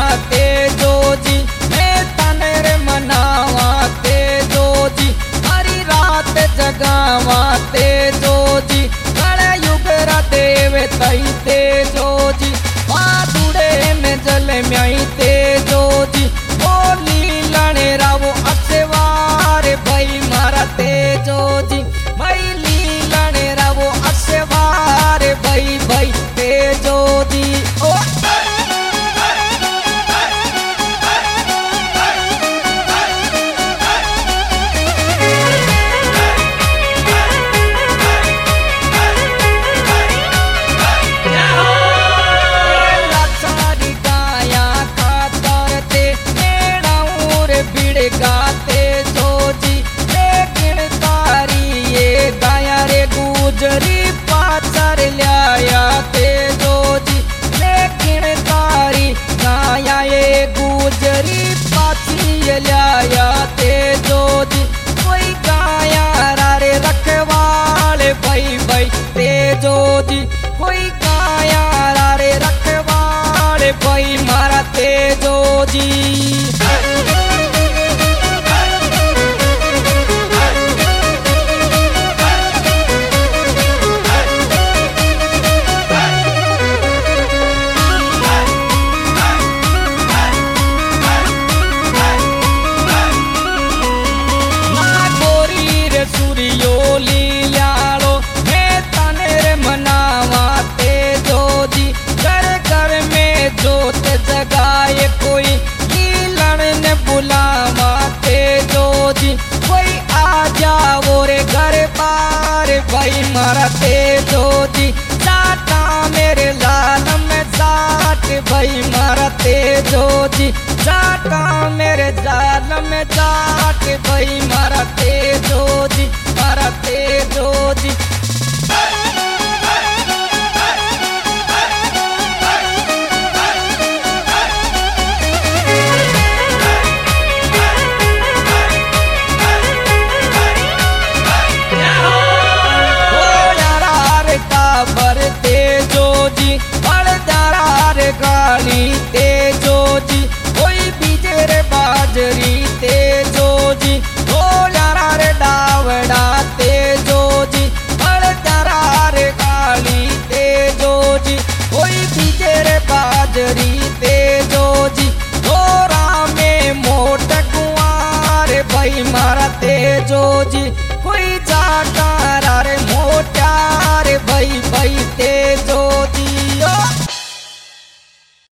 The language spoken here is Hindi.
तेजो जी मैं तने रे मनावा तेजो जी हरी रात जगावा तेजो जी कले युग रा देव तई तेजो जी माधुड़े में जल म्याई तेजो जी बोली लणे रावो अक्षवार भाई मारा तेजो जी भाई लीलणे रावो अक्षवार भाई भाई तेजो जी ओ गाते जो जी लेकिन तारी ये गाया रे गुजरी पाचर लिया तेजो जी लेकिन तारी गाया ये गुजरी पाची लिया तेजो जी कोई गाया रे रखवाले भाई भाई तेजो जी कोई गाया रे रखवाले भाई मारा तेजो जी जगाए कोई लीलन ने बुलावा तेजो जी कोई आ जाओ रे घर पार भाई मारा तेजो जी साटा मेरे लाल में साट भाई मारा तेजो जी साटा मेरे जाल में जाट भाई मारा तेजो जी मारा तेजो जी तेजो जी बड़दार गाली तेजो जी कोई बीजे रे बाजरी तेजो जी ढोलारा रे डावड़ा तेजो जी बड़दार गाली तेजो जी कोई बीजे रे बाजरी तेजो जी थोड़ा में मोट कुआर भाई मारा तेजो जी कोई जाटा रे मोटा रे भाई भाई तेजो जी